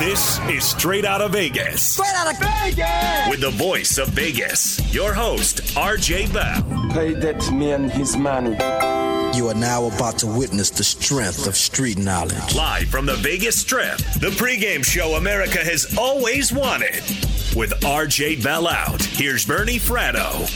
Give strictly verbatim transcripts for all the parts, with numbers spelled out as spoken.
This is Straight Outta Vegas. Straight Outta Vegas! With the voice of Vegas, your host, R J Bell. Pay that man his money. You are now about to witness the strength of street knowledge. Live from the Vegas Strip, the pregame show America has always wanted. With R J Bell out, here's Bernie Fratto.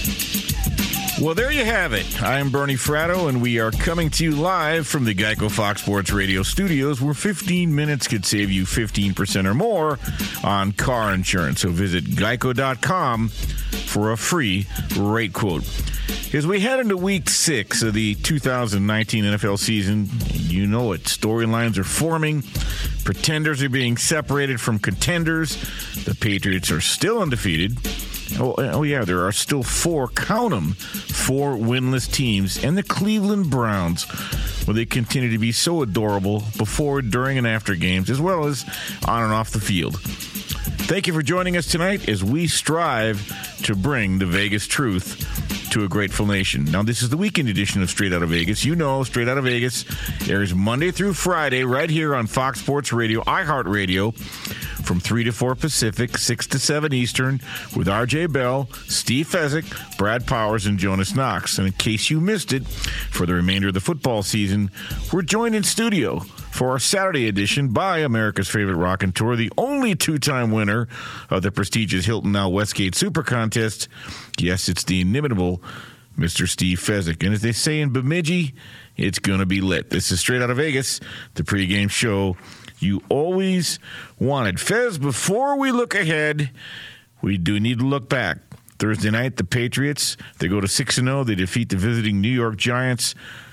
Well, there you have it. I'm Bernie Fratto, and we are coming to you live from the Geico Fox Sports Radio studios, where fifteen minutes could save you fifteen percent or more on car insurance. So visit geico dot com for a free rate quote. As we head into week six of the two thousand nineteen N F L season, you know it, storylines are forming. Pretenders are being separated from contenders. The Patriots are still undefeated. Oh, oh, yeah, there are still four, count them, four winless teams. And the Cleveland Browns, where they continue to be so adorable before, during, and after games, as well as on and off the field. Thank you for joining us tonight as we strive to bring the Vegas truth to a grateful nation. Now, this is the weekend edition of Straight Outta Vegas. You know, Straight Outta Vegas airs Monday through Friday right here on Fox Sports Radio, iHeartRadio, from three to four Pacific, six to seven Eastern, with R J Bell, Steve Fezzik, Brad Powers, and Jonas Knox. And in case you missed it, for the remainder of the football season, we're joined in studio for our Saturday edition by America's favorite rockin' tour, the only two-time winner of the prestigious Hilton Now Westgate Super Contest. Yes, it's the inimitable Mister Steve Fezzik. And as they say in Bemidji, it's going to be lit. This is Straight Outta Vegas, the pregame show you always wanted. Fez, before we look ahead, we do need to look back. Thursday night, the Patriots, they go to six and oh. They defeat the visiting New York Giants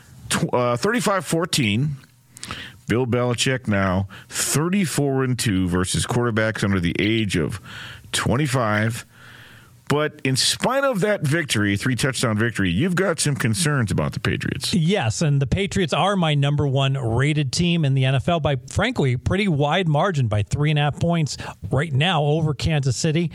thirty-five fourteen. Bill Belichick now thirty-four and two versus quarterbacks under the age of twenty-five. But in spite of that victory, three-touchdown victory, you've got some concerns about the Patriots. Yes, and the Patriots are my number one rated team in the N F L by, frankly, pretty wide margin, by three and a half points right now over Kansas City.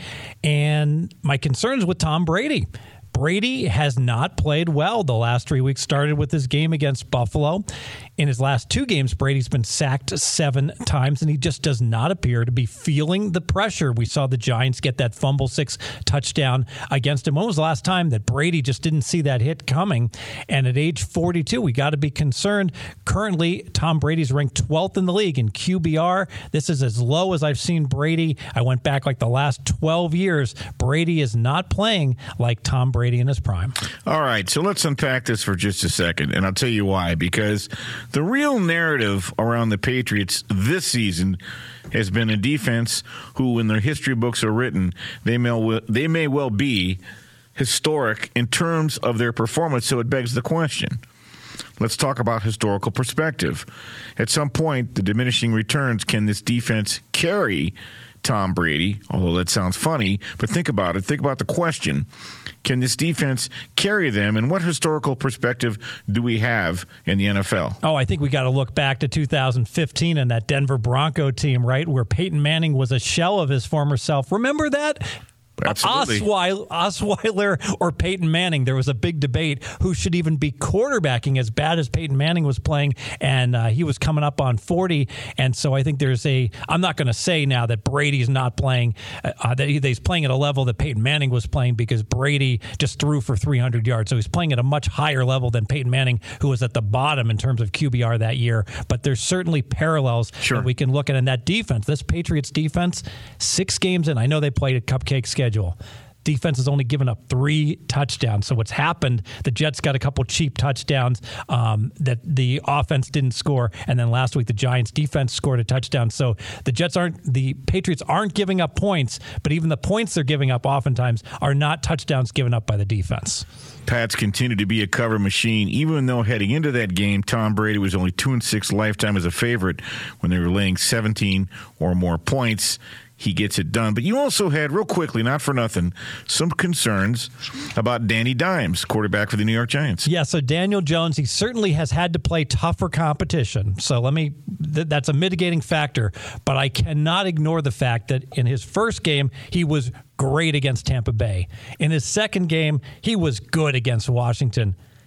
And my concerns with Tom Brady. Brady has not played well the last three weeks. Started with his game against Buffalo. In his last two games, Brady's been sacked seven times, and he just does not appear to be feeling the pressure. We saw the Giants get that fumble six touchdown against him. When was the last time that Brady just didn't see that hit coming? And at age forty-two, we got to be concerned. Currently, Tom Brady's ranked twelfth in the league in Q B R. This is as low as I've seen Brady. I went back like the last twelve years. Brady is not playing like Tom Brady in his prime. All right, so let's unpack this for just a second, and I'll tell you why. Because the real narrative around the Patriots this season has been a defense who, when their history books are written, they may, they may well be historic in terms of their performance, so it begs the question. Let's talk about historical perspective. At some point, the diminishing returns, can this defense carry Tom Brady? Although that sounds funny, but think about it. Think about the question. Can this defense carry them, and what historical perspective do we have in the N F L? Oh, I think we got to look back to two thousand fifteen and that Denver Bronco team, right, where Peyton Manning was a shell of his former self. Remember that? Absolutely. Osweiler, Osweiler or Peyton Manning. There was a big debate who should even be quarterbacking as bad as Peyton Manning was playing, and uh, he was coming up on forty. And so I think there's a – I'm not going to say now that Brady's not playing uh, – that he's playing at a level that Peyton Manning was playing, because Brady just threw for three hundred yards. So he's playing at a much higher level than Peyton Manning, who was at the bottom in terms of Q B R that year. But there's certainly parallels sure. that we can look at in that defense. This Patriots defense, six games in, I know they played a cupcake schedule. Defense has only given up three touchdowns. So what's happened, the Jets got a couple cheap touchdowns um, that the offense didn't score. And then last week, the Giants defense scored a touchdown. So the Jets aren't, the Patriots aren't giving up points, but even the points they're giving up oftentimes are not touchdowns given up by the defense. Pats continue to be a cover machine, even though heading into that game, Tom Brady was only two and six lifetime as a favorite when they were laying seventeen or more points. He gets it done. But you also had, real quickly, not for nothing, some concerns about Danny Dimes, quarterback for the New York Giants. Yeah, so Daniel Jones, he certainly has had to play tougher competition. So let me, th- that's a mitigating factor. But I cannot ignore the fact that in his first game, he was great against Tampa Bay. In his second game, he was good against Washington.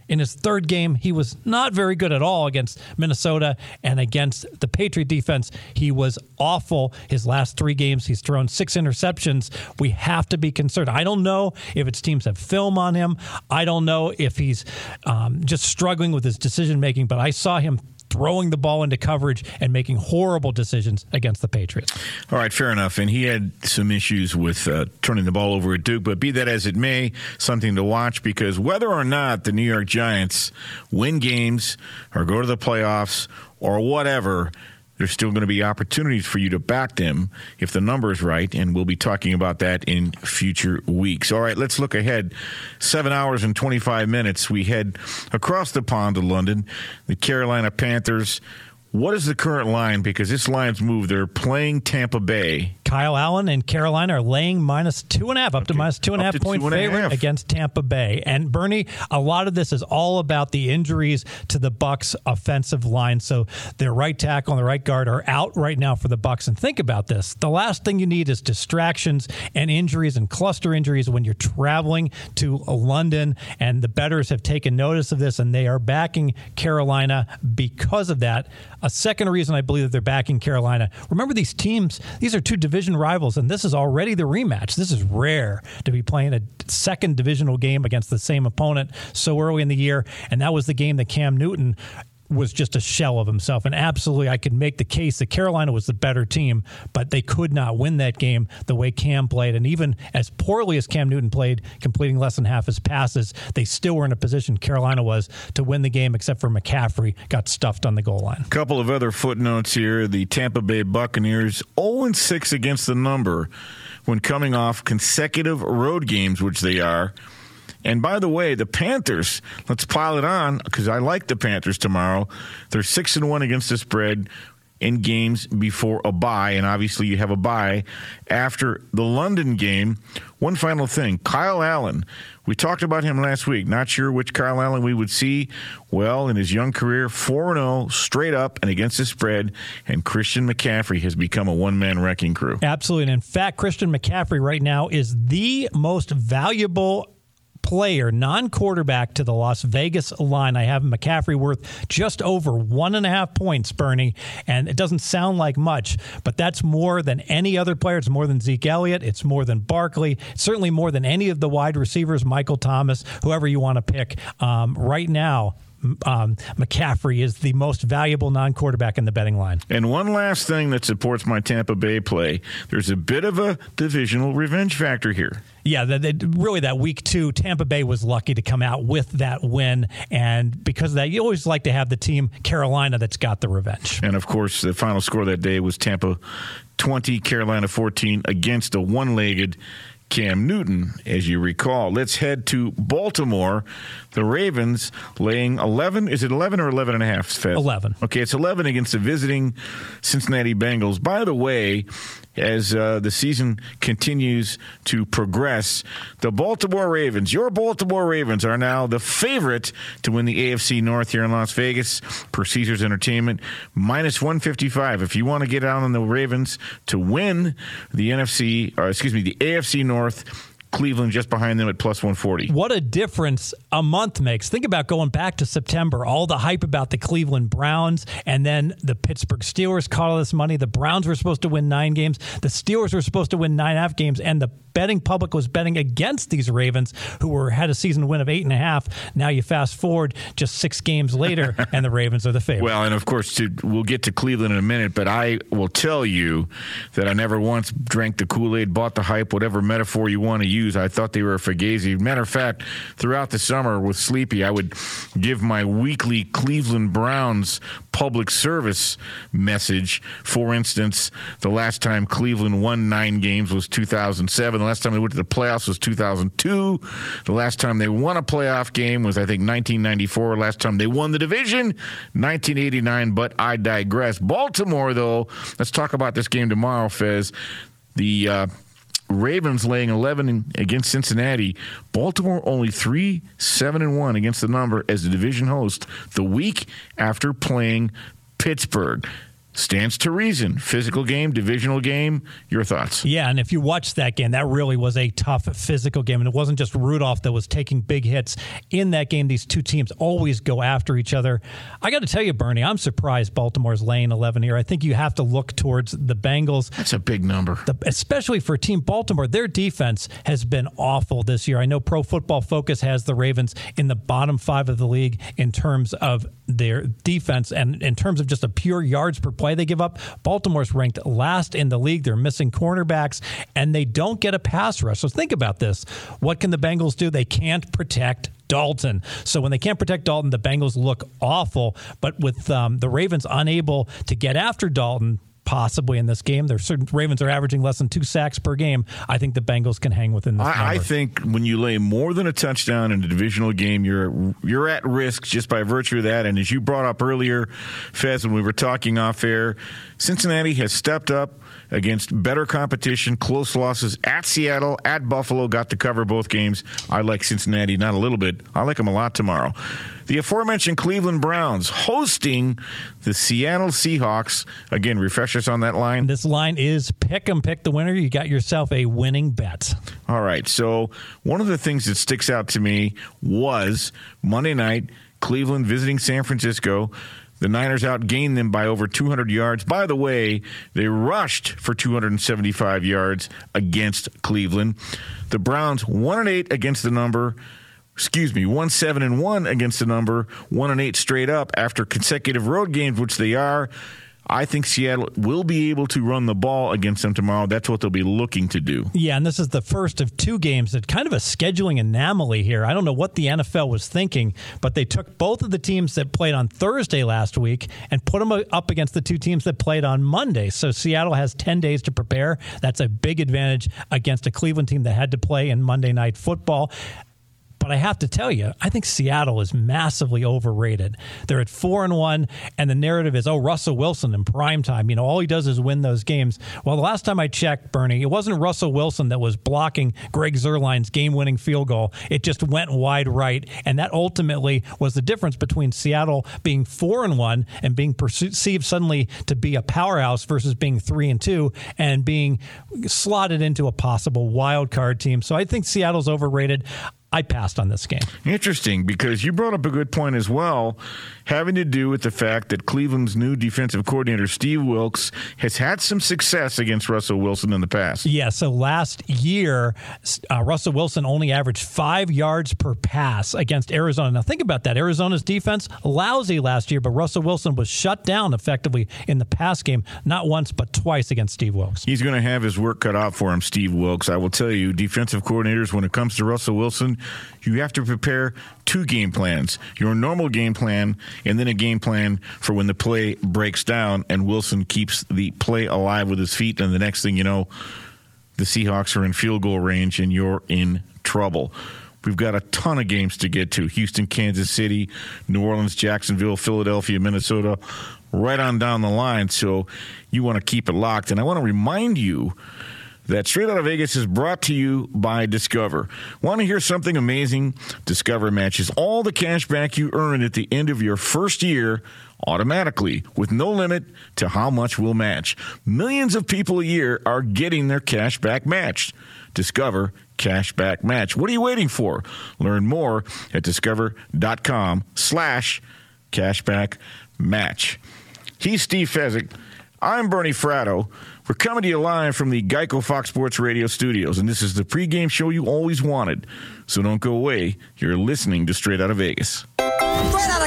In his third game, he was not very good at all against Minnesota, and against the Patriot defense, he was awful. His last three games, he's thrown six interceptions. We have to be concerned. I don't know if its teams have film on him. I don't know if he's um, just struggling with his decision-making, but I saw him throwing the ball into coverage and making horrible decisions against the Patriots. All right, fair enough. And he had some issues with uh, turning the ball over at Duke, but be that as it may, something to watch, because whether or not the New York Giants win games or go to the playoffs or whatever, there's still going to be opportunities for you to back them if the number is right, and we'll be talking about that in future weeks. All right, let's look ahead. Seven hours and twenty-five minutes. We head across the pond to London. The Carolina Panthers. What is the current line? Because this line's moved. They're playing Tampa Bay. Kyle Allen and Carolina are laying minus two and a half, up okay. to minus two and a half point favorite half. against Tampa Bay. And Bernie, a lot of this is all about the injuries to the Bucs offensive line. So their right tackle and the right guard are out right now for the Bucs. And think about this: the last thing you need is distractions and injuries and cluster injuries when you're traveling to London. And the bettors have taken notice of this, and they are backing Carolina because of that. A second reason I believe that they're backing Carolina. Remember, these teams, these are two division rivals, and this is already the rematch. This is rare to be playing a second divisional game against the same opponent so early in the year, and that was the game that Cam Newton was just a shell of himself. And absolutely, I could make the case that Carolina was the better team, but they could not win that game the way Cam played. And even as poorly as Cam Newton played, completing less than half his passes, they still were in a position, Carolina was, to win the game, except for McCaffrey got stuffed on the goal line. A couple of other footnotes here. The Tampa Bay Buccaneers oh and six against the number when coming off consecutive road games, which they are. And by the way, the Panthers, let's pile it on, because I like the Panthers tomorrow. They're six and one against the spread in games before a bye, and obviously you have a bye after the London game. One final thing, Kyle Allen. We talked about him last week. Not sure which Kyle Allen we would see. Well, in his young career, four and oh straight up and against the spread, and Christian McCaffrey has become a one-man wrecking crew. Absolutely. And in fact, Christian McCaffrey right now is the most valuable player, non-quarterback, to the Las Vegas line. I have McCaffrey worth just over one and a half points, Bernie, and it doesn't sound like much, but that's more than any other player. It's more than Zeke Elliott. It's more than Barkley. It's certainly more than any of the wide receivers, Michael Thomas, whoever you want to pick. Um, right now, Um, McCaffrey is the most valuable non-quarterback in the betting line. And one last thing that supports my Tampa Bay play, there's a bit of a divisional revenge factor here. Yeah, the, the, really that week two, Tampa Bay was lucky to come out with that win. And because of that, you always like to have the team, Carolina, that's got the revenge. And, of course, the final score that day was Tampa twenty, Carolina fourteen against a one-legged Cam Newton, as you recall. Let's head to Baltimore. The Ravens laying eleven. Is it eleven or eleven and a half, Fed? eleven. Okay, it's eleven against the visiting Cincinnati Bengals. By the way, as uh, the season continues to progress, the Baltimore Ravens, your Baltimore Ravens, are now the favorite to win the A F C North here in Las Vegas per Caesars Entertainment, minus one fifty-five. If you want to get out on the Ravens to win the N F C, or excuse me, the A F C North, Cleveland just behind them at plus one forty. What a difference a month makes. Think about going back to September, all the hype about the Cleveland Browns, and then the Pittsburgh Steelers caught all this money. The Browns were supposed to win nine games. The Steelers were supposed to win nine and a half games, and the betting public was betting against these Ravens, who were had a season win of eight and a half. Now you fast forward just six games later, and the Ravens are the favorite. Well, and of course, to, we'll get to Cleveland in a minute, but I will tell you that I never once drank the Kool-Aid, bought the hype, whatever metaphor you want to use. I thought they were a fugazi. Matter of fact, throughout the summer with Sleepy, I would give my weekly Cleveland Browns public service message. For instance, the last time Cleveland won nine games was two thousand seven. The last time they went to the playoffs was two thousand two. The last time they won a playoff game was, I think, nineteen ninety-four. Last time they won the division, nineteen eighty-nine. But I digress. Baltimore, though, let's talk about this game tomorrow, Fez. The uh, Ravens laying eleven against Cincinnati. Baltimore only three, seven and one against the number as the division host the week after playing Pittsburgh. Stands to reason. Physical game, divisional game. Your thoughts? Yeah, and if you watch that game, that really was a tough physical game. And it wasn't just Rudolph that was taking big hits. In that game, these two teams always go after each other. I got to tell you, Bernie, I'm surprised Baltimore's laying eleven here. I think you have to look towards the Bengals. That's a big number. The, especially for Team Baltimore. Their defense has been awful this year. I know Pro Football Focus has the Ravens in the bottom five of the league in terms of their defense and in terms of just a pure yards per play they give up. Baltimore's ranked last in the league. They're missing cornerbacks, and they don't get a pass rush. So think about this. What can the Bengals do? They can't protect Dalton. So when they can't protect Dalton, the Bengals look awful. But with um, the Ravens unable to get after Dalton, possibly in this game, their Ravens are averaging less than two sacks per game. I think the Bengals can hang within this I, number. I think when you lay more than a touchdown in a divisional game, you're you're at risk just by virtue of that. And as you brought up earlier, Fez, when we were talking off air, Cincinnati has stepped up against better competition, close losses at Seattle, at Buffalo, got to cover both games. I like Cincinnati, not a little bit. I like them a lot tomorrow. The aforementioned Cleveland Browns hosting the Seattle Seahawks. Again, refresh us on that line. This line is pick 'em, pick the winner. You got yourself a winning bet. All right, so one of the things that sticks out to me was Monday night, Cleveland visiting San Francisco. The Niners outgained them by over two hundred yards. By the way, they rushed for two hundred seventy-five yards against Cleveland. The Browns one and eight against the number. Excuse me, one seven and one against the number. One and eight straight up after consecutive road games, which they are. I think Seattle will be able to run the ball against them tomorrow. That's what they'll be looking to do. Yeah, and this is the first of two games that kind of a scheduling anomaly here. I don't know what the N F L was thinking, but they took both of the teams that played on Thursday last week and put them up against the two teams that played on Monday. So Seattle has ten days to prepare. That's a big advantage against a Cleveland team that had to play in Monday Night Football. But I have to tell you, I think Seattle is massively overrated. They're at four and one, and the narrative is, oh, Russell Wilson in prime time. You know, all he does is win those games. Well, the last time I checked, Bernie, it wasn't Russell Wilson that was blocking Greg Zuerlein's game-winning field goal. It just went wide right, and that ultimately was the difference between Seattle being four and one and being perceived suddenly to be a powerhouse versus being three and two and being slotted into a possible wild card team. So I think Seattle's overrated. I passed on this game. Interesting, because you brought up a good point as well, having to do with the fact that Cleveland's new defensive coordinator, Steve Wilks, has had some success against Russell Wilson in the past. Yeah, so last year, uh, Russell Wilson only averaged five yards per pass against Arizona. Now, think about that. Arizona's defense, lousy last year, but Russell Wilson was shut down effectively in the pass game, not once, but twice against Steve Wilks. He's going to have his work cut out for him, Steve Wilks. I will tell you, defensive coordinators, when it comes to Russell Wilson, you have to prepare two game plans, your normal game plan and then a game plan for when the play breaks down and Wilson keeps the play alive with his feet. And the next thing you know, the Seahawks are in field goal range and you're in trouble. We've got a ton of games to get to. Houston, Kansas City, New Orleans, Jacksonville, Philadelphia, Minnesota, right on down the line. So you want to keep it locked. And I want to remind you that Straight Out of Vegas is brought to you by Discover. Want to hear something amazing? Discover matches all the cash back you earn at the end of your first year automatically with no limit to how much we'll match. Millions of people a year are getting their cash back matched. Discover Cash Back Match. What are you waiting for? Learn more at discover.com slash cashback match. He's Steve Fezzik. I'm Bernie Fratto. We're coming to you live from the Geico Fox Sports Radio studios, and this is the pregame show you always wanted. So don't go away. You're listening to Straight Out of Vegas. Straight Out of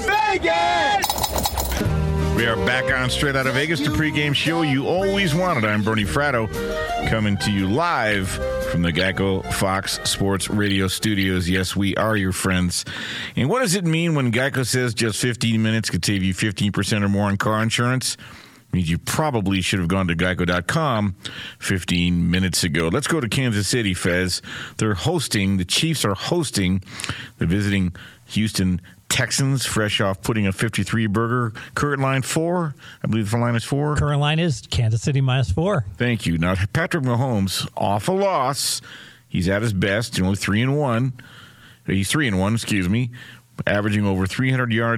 Vegas! We are back on Straight Out of Vegas, the pregame show you always wanted. I'm Bernie Fratto, coming to you live from the Geico Fox Sports Radio studios. Yes, we are your friends. And what does it mean when Geico says just fifteen minutes could save you fifteen percent or more on car insurance? Means you probably should have gone to geico dot com fifteen minutes ago. Let's go to Kansas City, Fez. They're hosting, the Chiefs are hosting the visiting Houston Texans, fresh off putting a fifty-three burger. Current line four. I believe the line is four. Current line is Kansas City minus four. Thank you. Now, Patrick Mahomes, off a loss. He's at his best, only three and one. He's three and one, excuse me, averaging over three hundred yards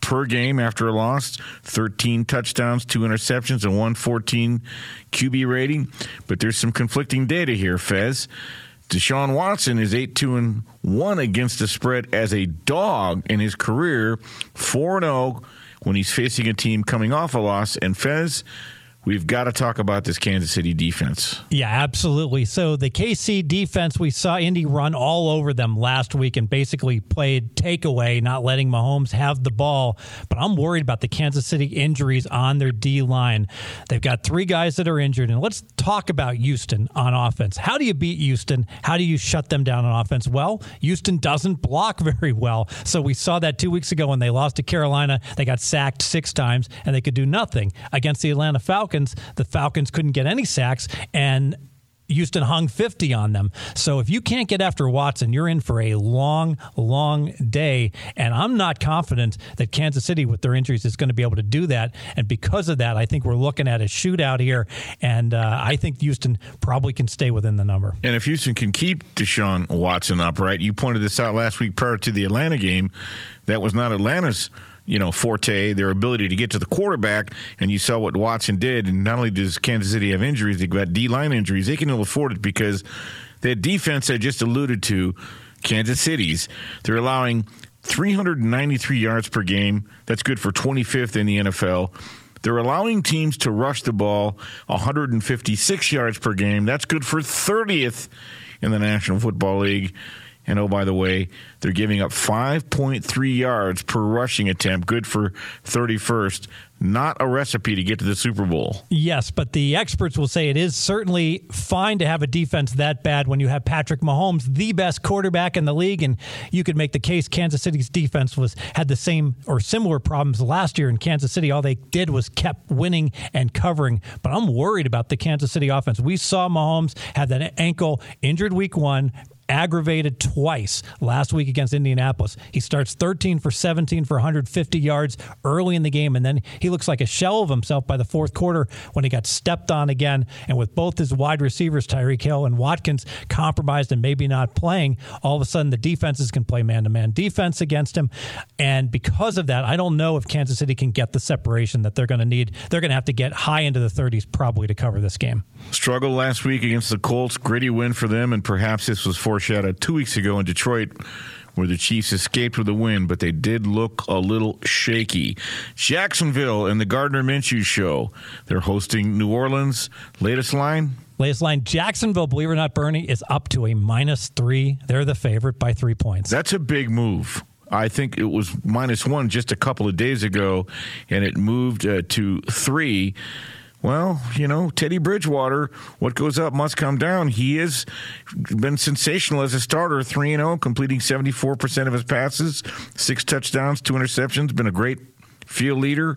per game after a loss, thirteen touchdowns, two interceptions, and one fourteen Q B rating. But there's some conflicting data here, Fez. Deshaun Watson is eight two and one against the spread as a dog in his career, four and oh when he's facing a team coming off a loss. And Fez, we've got to talk about this Kansas City defense. Yeah, absolutely. So the K C defense, we saw Indy run all over them last week and basically played takeaway, not letting Mahomes have the ball. But I'm worried about the Kansas City injuries on their D-line. They've got three guys that are injured. And let's talk about Houston on offense. How do you beat Houston? How do you shut them down on offense? Well, Houston doesn't block very well. So we saw that two weeks ago when they lost to Carolina. They got sacked six times, and they could do nothing. Against the Atlanta Falcons, the Falcons couldn't get any sacks, and Houston hung fifty on them. So if you can't get after Watson, you're in for a long, long day. And I'm not confident that Kansas City, with their injuries, is going to be able to do that. And because of that, I think we're looking at a shootout here. And uh, I think Houston probably can stay within the number. And if Houston can keep Deshaun Watson upright, you pointed this out last week prior to the Atlanta game, that was not Atlanta's you know, forte, their ability to get to the quarterback, and you saw what Watson did. And not only does Kansas City have injuries, they've got D-line injuries. They can afford it because that defense I just alluded to, Kansas City's, they're allowing three hundred ninety-three yards per game. That's good for twenty-fifth in the N F L. They're allowing teams to rush the ball one hundred fifty-six yards per game. That's good for thirtieth in the National Football League. And, oh, by the way, they're giving up five point three yards per rushing attempt, good for thirty-first. Not a recipe to get to the Super Bowl. Yes, but the experts will say it is certainly fine to have a defense that bad when you have Patrick Mahomes, the best quarterback in the league, and you could make the case Kansas City's defense was had the same or similar problems last year in Kansas City. All they did was kept winning and covering, but I'm worried about the Kansas City offense. We saw Mahomes have that ankle injured week one, aggravated twice last week against Indianapolis. He starts thirteen for seventeen for one hundred fifty yards early in the game, and then he looks like a shell of himself by the fourth quarter when he got stepped on again. And with both his wide receivers, Tyreek Hill and Watkins, compromised and maybe not playing, all of a sudden the defenses can play man-to-man defense against him. And because of that, I don't know if Kansas City can get the separation that they're going to need. They're going to have to get high into the thirties probably to cover this game. Struggled last week against the Colts. Gritty win for them, and perhaps this was foreshadowed two weeks ago in Detroit where the Chiefs escaped with a win, but they did look a little shaky. Jacksonville and the Gardner Minshew Show. They're hosting New Orleans. Latest line? Latest line, Jacksonville, believe it or not, Bernie, is up to a minus three. They're the favorite by three points. That's a big move. I think it was minus one just a couple of days ago, and it moved uh, to three. Well, you know, Teddy Bridgewater, what goes up must come down. He has been sensational as a starter, three and oh, completing seventy-four percent of his passes, six touchdowns, two interceptions, been a great field leader.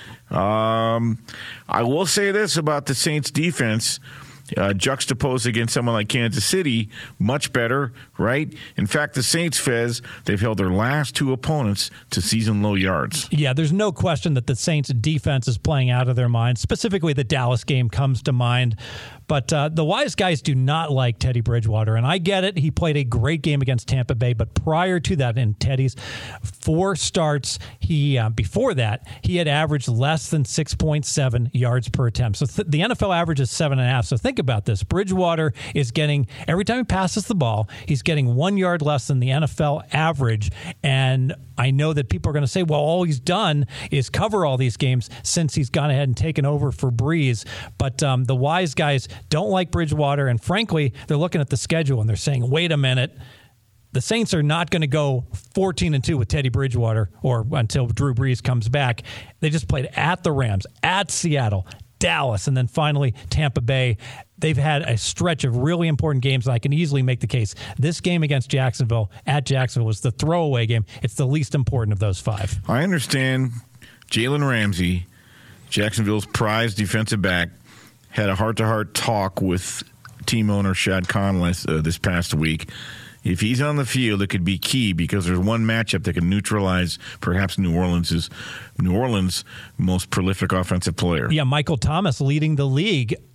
Um, I will say this about the Saints defense. Uh, juxtaposed against someone like Kansas City, much better, right? In fact, the Saints, Fez, they've held their last two opponents to season-low yards. Yeah, there's no question that the Saints' defense is playing out of their mind. Specifically, the Dallas game comes to mind. But uh, the wise guys do not like Teddy Bridgewater, and I get it. He played a great game against Tampa Bay, but prior to that, in Teddy's four starts, he uh, before that, he had averaged less than six point seven yards per attempt. So th- the N F L average is seven and a half. So think about this. Bridgewater is getting, every time he passes the ball, he's getting one yard less than the N F L average. And I know that people are going to say, well, all he's done is cover all these games since he's gone ahead and taken over for Breeze. But um, the wise guys don't like Bridgewater. And frankly, they're looking at the schedule and they're saying, wait a minute. The Saints are not going to go fourteen and two with Teddy Bridgewater or until Drew Brees comes back. They just played at the Rams, at Seattle, Dallas, and then finally Tampa Bay. They've had a stretch of really important games, and I can easily make the case. This game against Jacksonville, at Jacksonville, was the throwaway game. It's the least important of those five. I understand Jalen Ramsey, Jacksonville's prized defensive back, had a heart-to-heart talk with team owner Shad Khan uh, this past week. If he's on the field, it could be key because there's one matchup that can neutralize perhaps New Orleans' New Orleans' most prolific offensive player. Yeah, Michael Thomas leading the league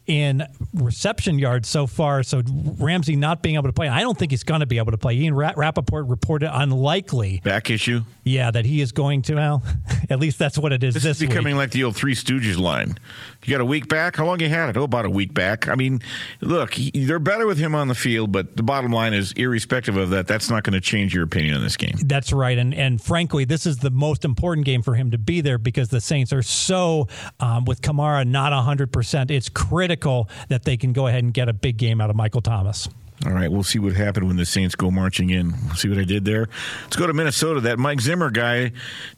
in reception yards so far. So Ramsey not being able to play. I don't think he's going to be able to play. Ian Rappaport reported unlikely. Back issue? Yeah, that he is going to. Well, at least that's what it is this, this is becoming week. Like the old Three Stooges line. You got a week back? How long you had it? Oh, about a week back. I mean, look, he, they're better with him on the field, but the bottom line is, irrespective of that, that's not going to change your opinion on this game. That's right. And and frankly, this is the most important game for him to be there because the Saints are so, um, with Kamara not one hundred percent, it's critical that they can go ahead and get a big game out of Michael Thomas. All right, we'll see what happened when the Saints go marching in. See what I did there? Let's go to Minnesota. That Mike Zimmer guy,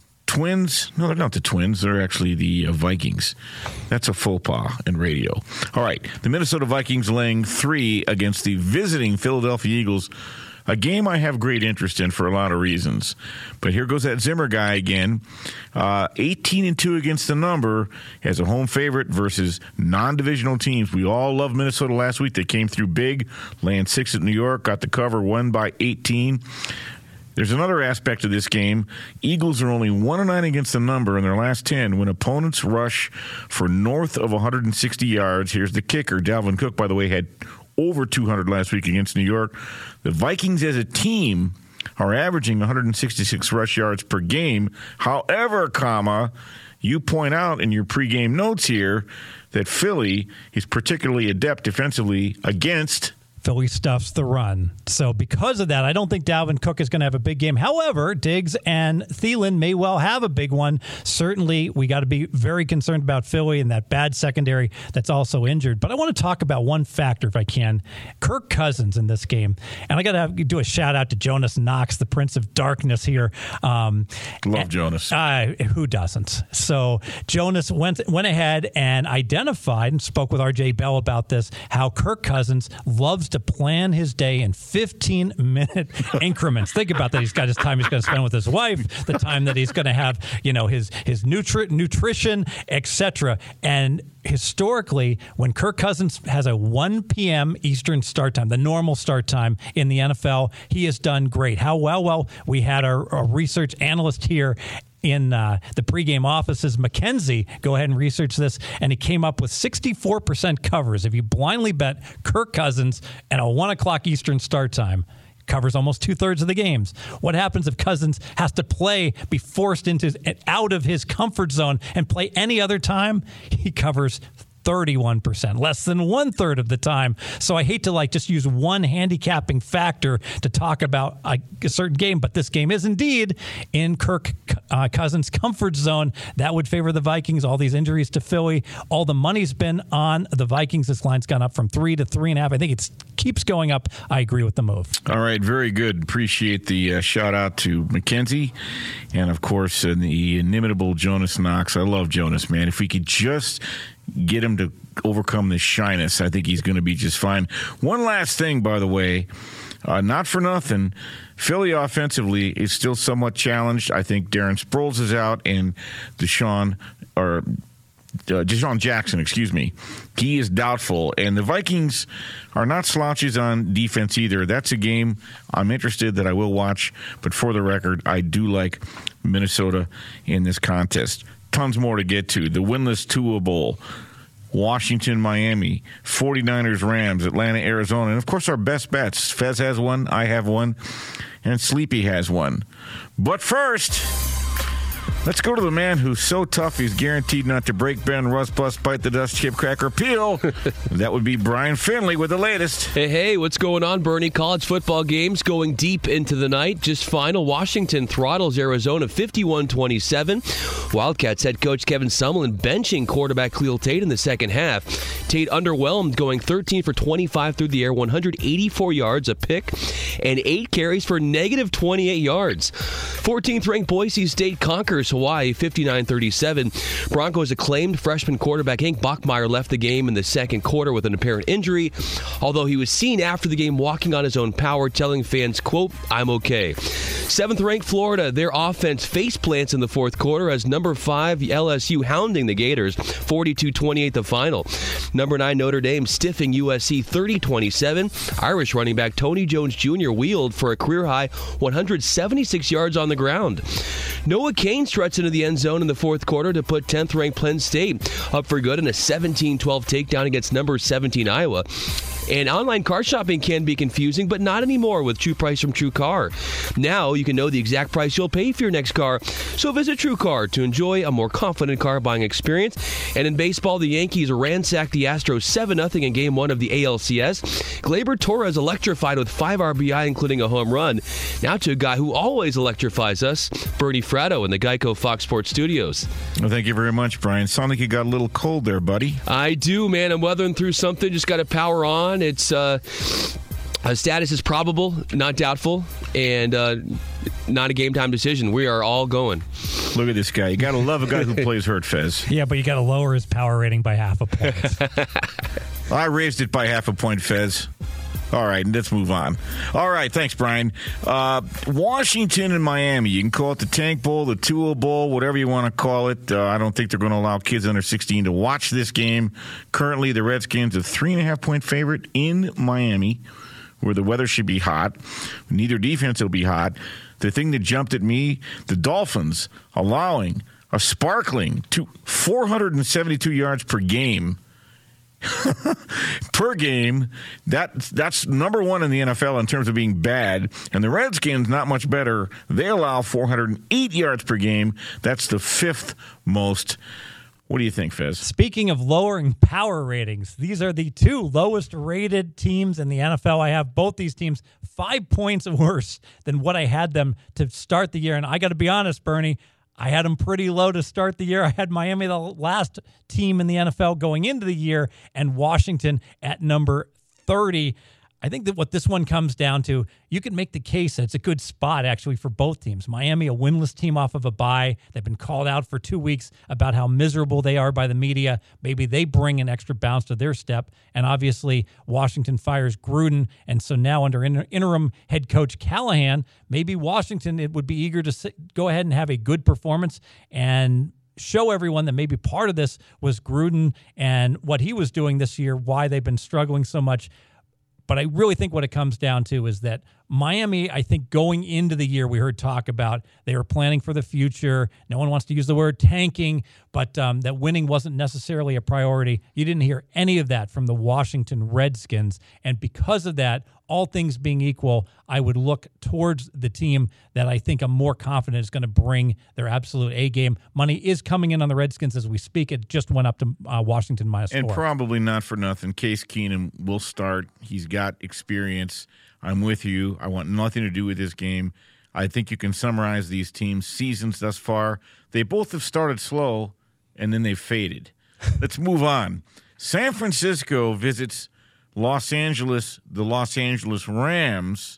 Twins, no, they're not the Twins. They're actually the uh, Vikings. That's a faux pas in radio. All right, the Minnesota Vikings laying three against the visiting Philadelphia Eagles. A game I have great interest in for a lot of reasons. But here goes that Zimmer guy again. Uh, eighteen and two against the number as a home favorite versus non-divisional teams. We all loved Minnesota last week. They came through big, laying six at New York, got the cover, won by eighteen. There's another aspect of this game. Eagles are only one and nine against the number in their last ten when opponents rush for north of one hundred sixty yards. Here's the kicker. Dalvin Cook, by the way, had over two hundred last week against New York. The Vikings as a team are averaging one hundred sixty-six rush yards per game. However, comma, you point out in your pregame notes here that Philly is particularly adept defensively against Philly stuffs the run. So because of that, I don't think Dalvin Cook is going to have a big game. However, Diggs and Thielen may well have a big one. Certainly, we got to be very concerned about Philly and that bad secondary that's also injured. But I want to talk about one factor, if I can. Kirk Cousins in this game. And I got to do a shout out to Jonas Knox, the Prince of Darkness here. Um, Love and, Jonas. Uh, who doesn't? So Jonas went, went ahead and identified and spoke with R J Bell about this, how Kirk Cousins loves to plan his day in fifteen minute increments. Think about that. He's got his time he's going to spend with his wife, the time that he's going to have, you know, his his nutri- nutrition, et cetera. And historically, when Kirk Cousins has a one p.m. Eastern start time, the normal start time in the N F L, he has done great. How well? Well, we had our, our research analyst here in uh, the pregame offices, Mackenzie, go ahead and research this, and he came up with sixty-four percent covers. If you blindly bet Kirk Cousins at a one o'clock Eastern start time, covers almost two-thirds of the games. What happens if Cousins has to play, be forced into out of his comfort zone and play any other time? He covers thirty-one percent, less than one-third of the time. So I hate to like just use one handicapping factor to talk about a, a certain game, but this game is indeed in Kirk uh, Cousins' comfort zone. That would favor the Vikings. All these injuries to Philly, all the money's been on the Vikings. This line's gone up from three to three and a half. I think it keeps going up. I agree with the move. All right, very good. Appreciate the uh, shout out to Mackenzie, and of course uh, the inimitable Jonas Knox. I love Jonas, man. If we could just get him to overcome this shyness, I think he's going to be just fine. One last thing, by the way, uh, not for nothing, Philly offensively is still somewhat challenged. I think Darren Sproles is out, and Deshaun or uh, Deshaun Jackson, excuse me, he is doubtful. And the Vikings are not slouches on defense either. That's a game I'm interested that I will watch. But for the record, I do like Minnesota in this contest. Tons more to get to. The winless Tua Bowl, Washington, Miami, 49ers, Rams, Atlanta, Arizona, and of course our best bets. Fez has one, I have one, and Sleepy has one. But first, let's go to the man who's so tough he's guaranteed not to break, bend, rust, bust, bite the dust, chip, crack, or peel. That would be Brian Finley with the latest. Hey, hey, what's going on, Bernie? College football games going deep into the night. Just final. Washington throttles Arizona fifty-one twenty-seven. Wildcats head coach Kevin Sumlin benching quarterback Khalil Tate in the second half. Tate underwhelmed, going thirteen for twenty-five through the air, one hundred eighty-four yards, a pick, and eight carries for negative twenty-eight yards. fourteenth ranked Boise State conquers Hawaii fifty-nine thirty-seven. Broncos acclaimed freshman quarterback Hank Bachmeier left the game in the second quarter with an apparent injury, although he was seen after the game walking on his own power, telling fans, quote, "I'm okay." seventh ranked Florida, their offense face plants in the fourth quarter as number five L S U hounding the Gators, forty-two twenty-eight the final. Number nine, Notre Dame stiffing U S C thirty twenty-seven. Irish running back Tony Jones Junior wheeled for a career-high one hundred seventy-six yards on the ground. Noah Cain struts into the end zone in the fourth quarter to put tenth-ranked Penn State up for good in a seventeen twelve takedown against number seventeen Iowa. And online car shopping can be confusing, but not anymore with True Price from True Car. Now you can know the exact price you'll pay for your next car. So visit True Car to enjoy a more confident car buying experience. And in baseball, the Yankees ransacked the Astros seven nothing in Game one of the A L C S. Gleyber Torres electrified with five R B I, including a home run. Now to a guy who always electrifies us, Bernie Fratto in the Geico Fox Sports Studios. Well, thank you very much, Brian. Sound like you got a little cold there, buddy. I do, man. I'm weathering through something. Just got to power on. It's uh, a status is probable, not doubtful, and uh, not a game time decision. We are all going. Look at this guy. You got to love a guy who plays hurt, Fez. Yeah, but you got to lower his power rating by half a point. I raised it by half a point, Fez. All right, let's move on. All right, thanks, Brian. Uh, Washington and Miami. You can call it the Tank Bowl, the Tua Bowl, whatever you want to call it. Uh, I don't think they're going to allow kids under sixteen to watch this game. Currently, the Redskins are three and a half point favorite in Miami, where the weather should be hot. Neither defense will be hot. The thing that jumped at me, the Dolphins allowing a sparkling to four hundred seventy-two yards per game. per game. That that's number one in the N F L in terms of being bad. And the Redskins, not much better. They allow four hundred eight yards per game. That's the fifth most. What do you think, Fez? Speaking of lowering power ratings, these are the two lowest rated teams in the N F L. I have both these teams five points worse than what I had them to start the year. And I got to be honest, Bernie, I had them pretty low to start the year. I had Miami, the last team in the N F L going into the year, and Washington at number thirty. I think that what this one comes down to, you can make the case that it's a good spot, actually, for both teams. Miami, a winless team off of a bye. They've been called out for two weeks about how miserable they are by the media. Maybe they bring an extra bounce to their step. And obviously, Washington fires Gruden. And so now under inter- interim head coach Callahan, maybe Washington it would be eager to sit, go ahead and have a good performance and show everyone that maybe part of this was Gruden and what he was doing this year, why they've been struggling so much. But I really think what it comes down to is that Miami, I think going into the year, we heard talk about they were planning for the future. No one wants to use the word tanking, but um, that winning wasn't necessarily a priority. You didn't hear any of that from the Washington Redskins. And because of that, all things being equal, I would look towards the team that I think I'm more confident is going to bring their absolute A game. Money is coming in on the Redskins as we speak. It just went up to uh, Washington minus and four. And probably not for nothing. Case Keenum will start. He's got experience. I'm with you. I want nothing to do with this game. I think you can summarize these teams' seasons thus far. They both have started slow, and then they've faded. Let's move on. San Francisco visits Los Angeles, the Los Angeles Rams.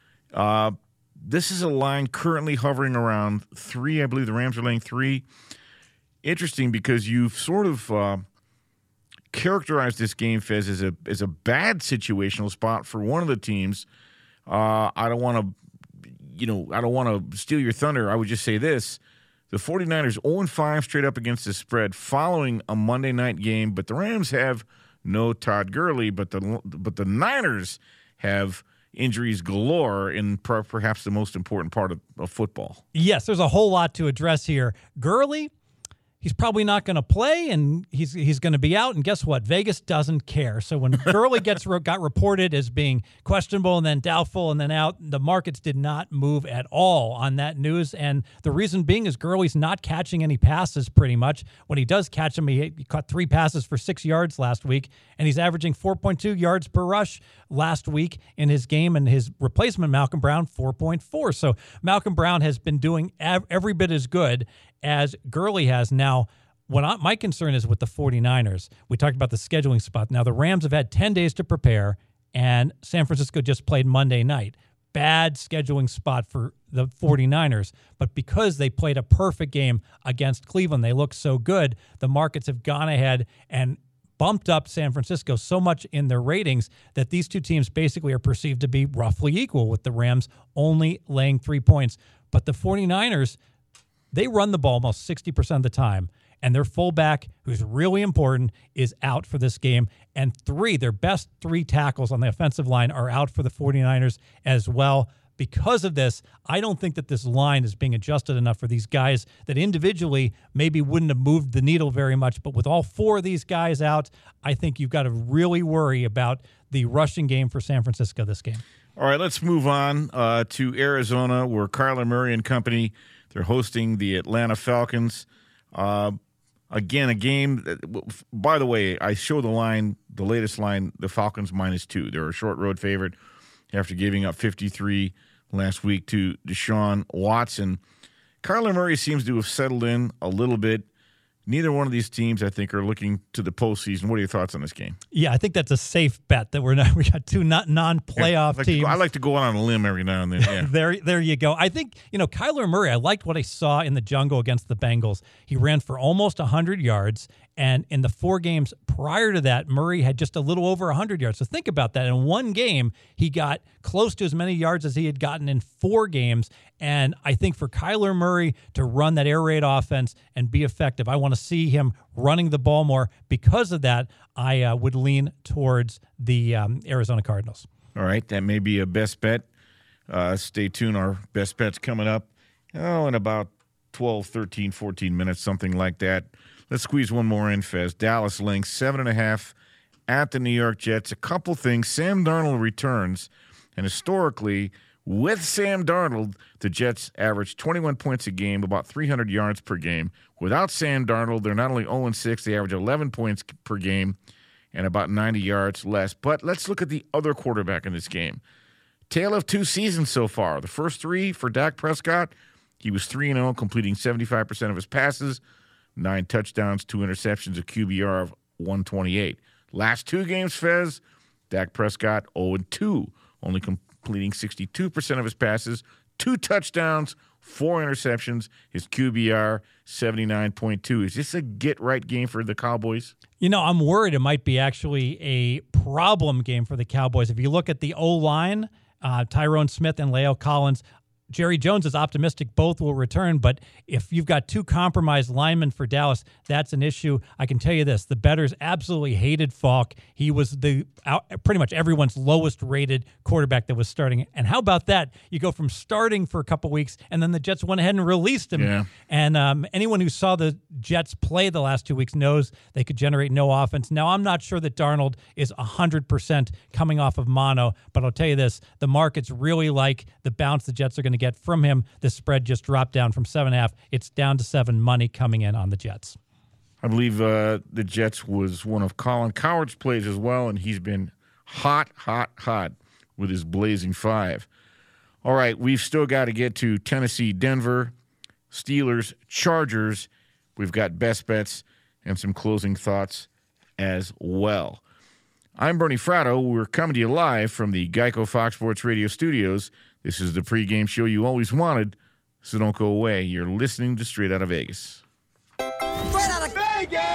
Uh, this is a line currently hovering around three. I believe the Rams are laying three. Interesting because you've sort of uh, characterized this game, Fez, as a as a bad situational spot for one of the teams. Uh, I don't want to, you know, I don't want to steal your thunder. I would just say this. The 49ers oh and five straight up against the spread following a Monday night game, but the Rams have no Todd Gurley, but the but the Niners have injuries galore in per, perhaps the most important part of, of football. Yes, there's a whole lot to address here. Gurley, he's probably not going to play, and he's he's going to be out. And guess what? Vegas doesn't care. So when Gurley gets got reported as being questionable and then doubtful and then out, the markets did not move at all on that news. And the reason being is Gurley's not catching any passes pretty much. When he does catch them, he, he caught three passes for six yards last week, and he's averaging four point two yards per rush last week in his game, and his replacement, Malcolm Brown, four point four. So Malcolm Brown has been doing av- every bit as good as Gurley has. Now, what I, my concern is with the 49ers. We talked about the scheduling spot. Now, the Rams have had ten days to prepare, and San Francisco just played Monday night. Bad scheduling spot for the 49ers. But because they played a perfect game against Cleveland, they look so good, the markets have gone ahead and bumped up San Francisco so much in their ratings that these two teams basically are perceived to be roughly equal, with the Rams only laying three points. But the 49ers, they run the ball almost sixty percent of the time. and their fullback, who's really important, is out for this game. And three, their best three tackles on the offensive line are out for the 49ers as well. Because of this, I don't think that this line is being adjusted enough for these guys that individually maybe wouldn't have moved the needle very much. But with all four of these guys out, I think you've got to really worry about the rushing game for San Francisco this game. All right, let's move on uh, to Arizona, where Kyler Murray and company, they're hosting the Atlanta Falcons. Uh, again, a game that, by the way, I show the line, the latest line, the Falcons minus two. They're a short road favorite after giving up fifty-three last week to Deshaun Watson. Kyler Murray seems to have settled in a little bit. Neither one of these teams, I think, are looking to the postseason. What are your thoughts on this game? Yeah, I think that's a safe bet that we're not. We got two not non-playoff yeah, I like teams. To, I like to go out on a limb every now and then. Yeah. there, there you go. I think you know Kyler Murray. I liked what I saw in the jungle against the Bengals. He ran for almost one hundred yards, and in the four games prior to that, Murray had just a little over one hundred yards. So think about that. In one game, he got close to as many yards as he had gotten in four games. And I think for Kyler Murray to run that air raid offense and be effective, I want to see him running the ball more. Because of that, I uh, would lean towards the um, Arizona Cardinals. All right, that may be a best bet. Uh, stay tuned. Our best bet's coming up oh, in about twelve, thirteen, fourteen minutes, something like that. Let's squeeze one more in, Fez. Dallas links, seven and a half at the New York Jets. A couple things. Sam Darnold returns, and historically, with Sam Darnold, the Jets average twenty-one points a game, about three hundred yards per game. Without Sam Darnold, they're not only oh and six, they average eleven points per game and about ninety yards less. But let's look at the other quarterback in this game. Tale of two seasons so far. The first three for Dak Prescott, he was three and oh, completing seventy-five percent of his passes, nine touchdowns, two interceptions, a Q B R of one twenty-eight. Last two games, Fez, Dak Prescott oh and two, only completing completing sixty-two percent of his passes, two touchdowns, four interceptions, his Q B R seventy-nine point two. Is this a get-right game for the Cowboys? You know, I'm worried it might be actually a problem game for the Cowboys. If you look at the O-line, uh, Tyrone Smith and La'el Collins, Jerry Jones is optimistic both will return, but if you've got two compromised linemen for Dallas, that's an issue. I can tell you this, the bettors absolutely hated Falk. He was the out, pretty much everyone's lowest rated quarterback that was starting. And how about that? You go from starting for a couple weeks, and then the Jets went ahead and released him. Yeah. And um, anyone who saw the Jets play the last two weeks knows they could generate no offense. Now, I'm not sure that Darnold is one hundred percent coming off of mono, but I'll tell you this, the markets really like the bounce the Jets are going to get from him. The spread just dropped down from seven and a half. It's down to seven, money coming in on the Jets. I believe uh, the Jets was one of Colin Cowherd's plays as well, and he's been hot, hot, hot with his blazing five. All right, we've still got to get to Tennessee, Denver, Steelers, Chargers. We've got best bets and some closing thoughts as well. I'm Bernie Fratto. We're coming to you live from the Geico Fox Sports Radio studios. This is the pregame show you always wanted, so don't go away. You're listening to Straight Outta Vegas. Straight out of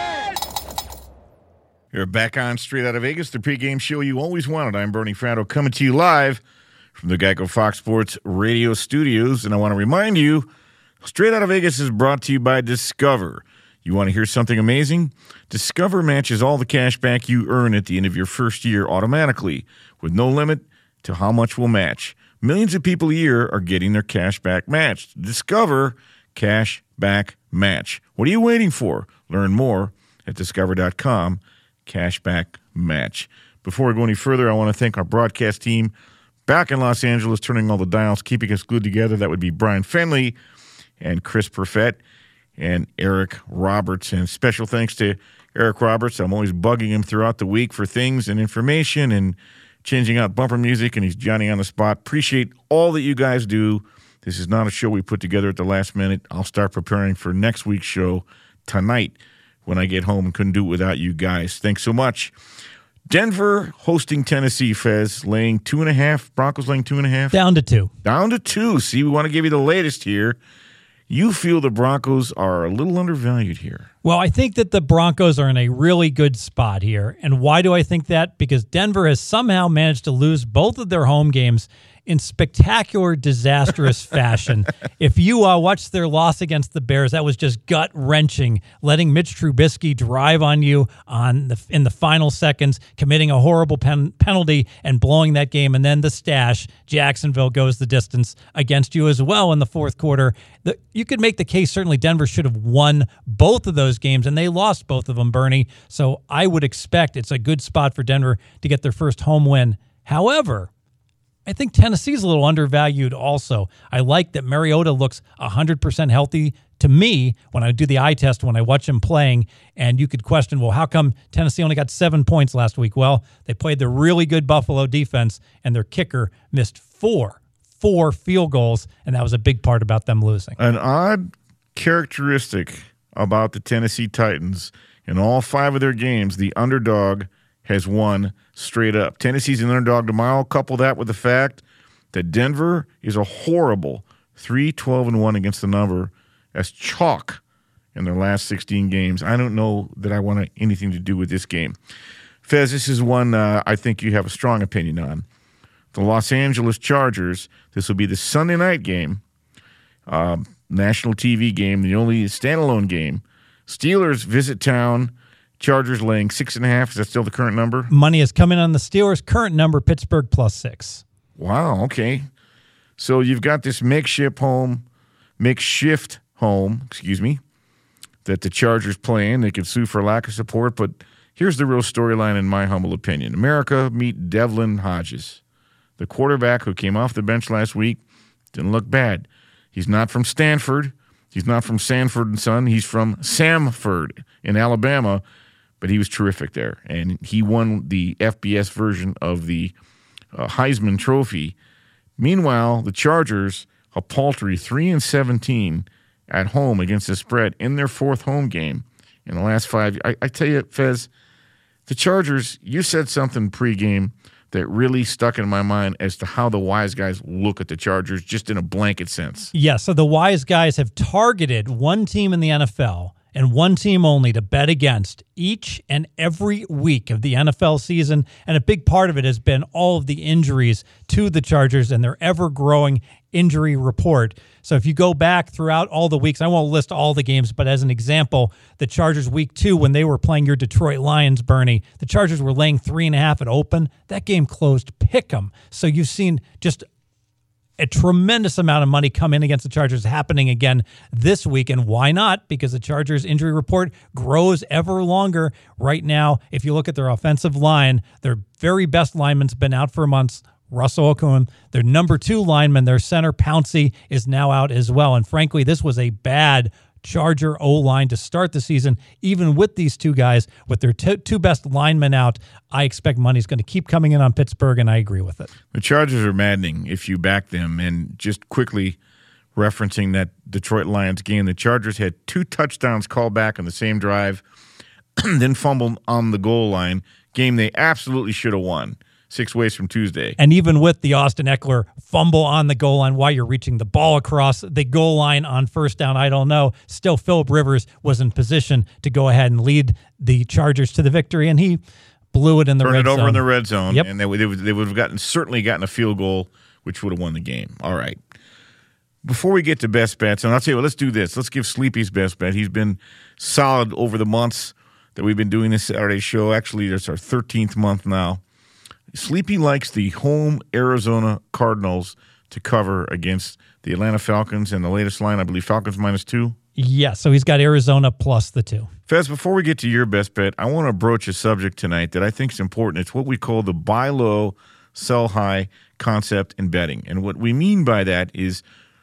Vegas! You're back on Straight Outta Vegas, the pregame show you always wanted. I'm Bernie Fratto, coming to you live from the Geico Fox Sports Radio studios. And I want to remind you, Straight Outta Vegas is brought to you by Discover. You want to hear something amazing? Discover matches all the cash back you earn at the end of your first year automatically, with no limit to how much will match. Millions of people a year are getting their cash back matched. Discover Cash Back Match. What are you waiting for? Learn more at discover dot com. Cashback Match. Before we go any further, I want to thank our broadcast team back in Los Angeles, turning all the dials, keeping us glued together. That would be Brian Fenley and Chris Perfett and Eric Roberts. And special thanks to Eric Roberts. I'm always bugging him throughout the week for things and information and changing out bumper music, and he's Johnny on the spot. Appreciate all that you guys do. This is not a show we put together at the last minute. I'll start preparing for next week's show tonight when I get home and couldn't do it without you guys. Thanks so much. Denver hosting Tennessee, Fez, laying two and a half. Broncos laying two and a half. Down to two. Down to two. See, we want to give you the latest here. You feel the Broncos are a little undervalued here. Well, I think that the Broncos are in a really good spot here. And why do I think that? Because Denver has somehow managed to lose both of their home games in spectacular, disastrous fashion. If you uh, watched their loss against the Bears, that was just gut-wrenching, letting Mitch Trubisky drive on you on the, in the final seconds, committing a horrible pen, penalty and blowing that game, and then the stash. Jacksonville goes the distance against you as well in the fourth quarter. The, you could make the case certainly Denver should have won both of those games, and they lost both of them, Bernie. So I would expect it's a good spot for Denver to get their first home win. However, I think Tennessee's a little undervalued also. I like that Mariota looks one hundred percent healthy to me when I do the eye test, when I watch him playing, and you could question, well, how come Tennessee only got seven points last week? Well, they played the really good Buffalo defense, and their kicker missed four, four field goals, and that was a big part about them losing. An odd characteristic about the Tennessee Titans, in all five of their games, the underdog has won straight up. Tennessee's an underdog tomorrow. Couple that with the fact that Denver is a horrible three twelve and one against the number as chalk in their last sixteen games. I don't know that I want anything to do with this game. Fez, this is one uh, I think you have a strong opinion on. The Los Angeles Chargers, this will be the Sunday night game, uh, national T V game, the only standalone game. Steelers visit town. Chargers laying six and a half. Is that still the current number? Money is coming on the Steelers. Current number, Pittsburgh plus six. Wow, okay. So you've got this makeshift home, makeshift home, excuse me, that the Chargers play in. They can sue for lack of support, but here's the real storyline in my humble opinion. America meet Devlin Hodges, the quarterback who came off the bench last week. Didn't look bad. He's not from Stanford. He's not from Sanford and Son. He's from Samford in Alabama. But he was terrific there, and he won the F B S version of the uh, Heisman Trophy. Meanwhile, the Chargers, a paltry three and seventeen at home against the spread in their fourth home game in the last five. I, I tell you, Fez, the Chargers, you said something pregame that really stuck in my mind as to how the wise guys look at the Chargers, just in a blanket sense. Yeah, so the wise guys have targeted one team in the N F L and one team only to bet against each and every week of the N F L season, and a big part of it has been all of the injuries to the Chargers and their ever-growing injury report. So if you go back throughout all the weeks, I won't list all the games, but as an example, the Chargers week two, when they were playing your Detroit Lions, Bernie, the Chargers were laying three and a half at open. That game closed pick'em. So you've seen just a tremendous amount of money come in against the Chargers happening again this week. And why not? Because the Chargers injury report grows ever longer. Right now, if you look at their offensive line, their very best lineman's been out for months, Russell Okung. Their number two lineman, their center, Pouncey, is now out as well. And frankly, this was a bad Charger O-line to start the season. Even with these two guys, with their t- two best linemen out, I expect money's going to keep coming in on Pittsburgh, and I agree with it. The Chargers are maddening if you back them. And just quickly referencing that Detroit Lions game, the Chargers had two touchdowns called back on the same drive, then fumbled on the goal line. Game they absolutely should have won. Six ways from Tuesday. And even with the Austin Eckler fumble on the goal line while you're reaching the ball across the goal line on first down, I don't know, still Phillip Rivers was in position to go ahead and lead the Chargers to the victory, and he blew it in the Turned red it over zone. in the red zone, yep. and they, they, would, they would have gotten certainly gotten a field goal, which would have won the game. All right. Before we get to best bets, and I'll tell you what, let's do this. Let's give Sleepy's best bet. He's been solid over the months that we've been doing this Saturday show. Actually, it's our thirteenth month now. Sleepy likes the home Arizona Cardinals to cover against the Atlanta Falcons, and the latest line, I believe, Falcons minus two. Yeah, so he's got Arizona plus the two. Fez, before we get to your best bet, I want to broach a subject tonight that I think is important. It's what we call the buy low, sell high concept in betting. And what we mean by that is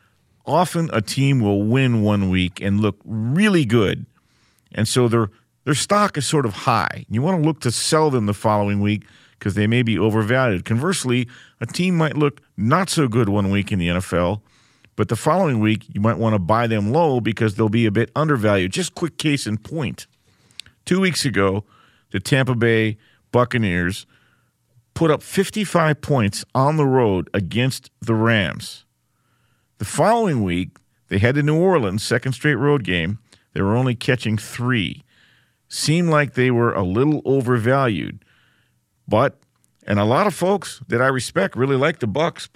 often a team will win one week and look really good, and so their their stock is sort of high. You want to look to sell them the following week because they may be overvalued. Conversely, a team might look not so good one week in the N F L, but the following week you might want to buy them low because they'll be a bit undervalued. Just quick case in point. Two weeks ago, the Tampa Bay Buccaneers put up fifty-five points on the road against the Rams. The following week, they head to New Orleans, second straight road game. They were only catching three. Seemed like they were a little overvalued. But, and a lot of folks that I respect really like the Bucs, but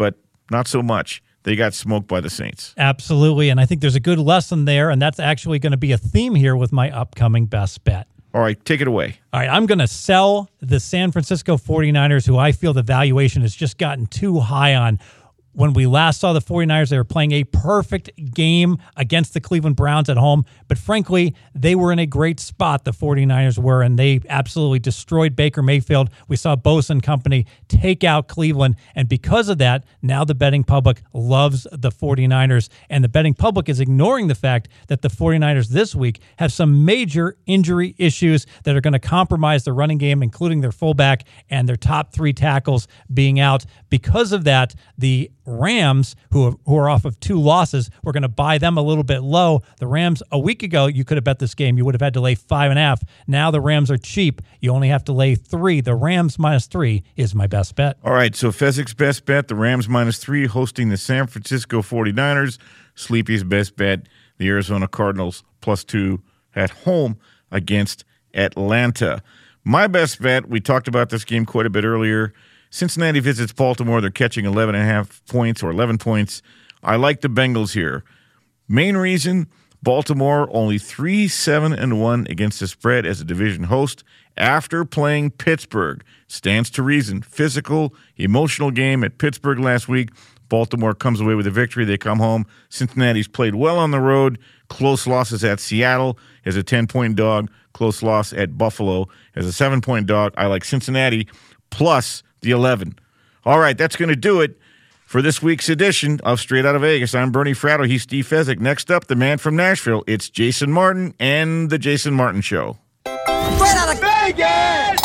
not so much. They got smoked by the Saints. Absolutely, and I think there's a good lesson there, and that's actually going to be a theme here with my upcoming best bet. All right, take it away. All right, I'm going to sell the San Francisco forty-niners, who I feel the valuation has just gotten too high on. When we last saw the forty-niners, they were playing a perfect game against the Cleveland Browns at home. But frankly, they were in a great spot, the forty-niners were, and they absolutely destroyed Baker Mayfield. We saw Bosa and company take out Cleveland. And because of that, now the betting public loves the forty-niners. And the betting public is ignoring the fact that the forty-niners this week have some major injury issues that are going to compromise the running game, including their fullback and their top three tackles being out. Because of that, the Rams, who, who are off of two losses, we're going to buy them a little bit low. The Rams, a week ago, you could have bet this game. You would have had to lay five and a half. Now the Rams are cheap. You only have to lay three. The Rams minus three is my best bet. All right, so Fezzik's best bet, the Rams minus three, hosting the San Francisco forty-niners. Sleepy's best bet, the Arizona Cardinals plus two at home against Atlanta. My best bet, we talked about this game quite a bit earlier. Cincinnati visits Baltimore. They're catching eleven and a half points or eleven points. I like the Bengals here. Main reason, Baltimore only three seven and one against the spread as a division host after playing Pittsburgh. Stands to reason. Physical, emotional game at Pittsburgh last week. Baltimore comes away with a victory. They come home. Cincinnati's played well on the road. Close losses at Seattle as a ten-point dog. Close loss at Buffalo as a seven-point dog. I like Cincinnati plus the eleven. All right, that's going to do it for this week's edition of Straight Out of Vegas. I'm Bernie Fratto. He's Steve Fezzik. Next up, the man from Nashville. It's Jason Martin and the Jason Martin Show. Straight out of Vegas!